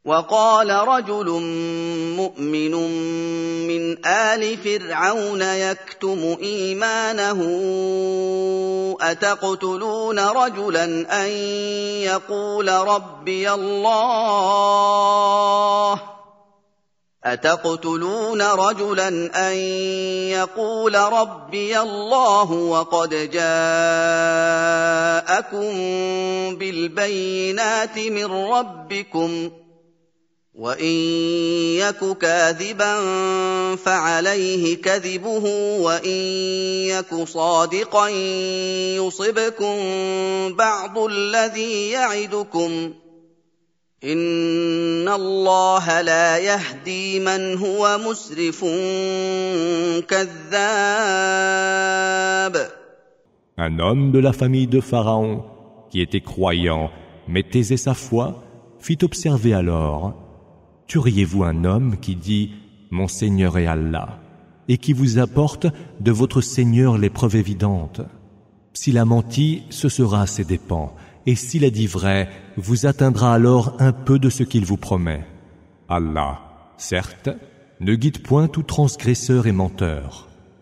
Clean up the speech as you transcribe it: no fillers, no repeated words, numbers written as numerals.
وقال رجل مؤمن من آل فرعون يكتم إيمانه أتقتلون رجلا أن يقول ربي الله وقد جاءكم بالبينات من ربكم وإن يك كاذبا فعليه كذبه وإن يك صادقا يصبكم بعض الذي يعدكم إن الله لا يهدي من هو مسرف كذاب. Un homme de la famille de Pharaon, qui était croyant, mais taisait sa foi, fit observer alors: tueriez-vous un homme qui dit « Mon Seigneur est Allah » et qui vous apporte de votre Seigneur les preuves évidentes? S'il a menti, ce sera à ses dépens, et s'il a dit vrai, vous atteindra alors un peu de ce qu'il vous promet. Allah, certes, ne guide point tout transgresseur et menteur.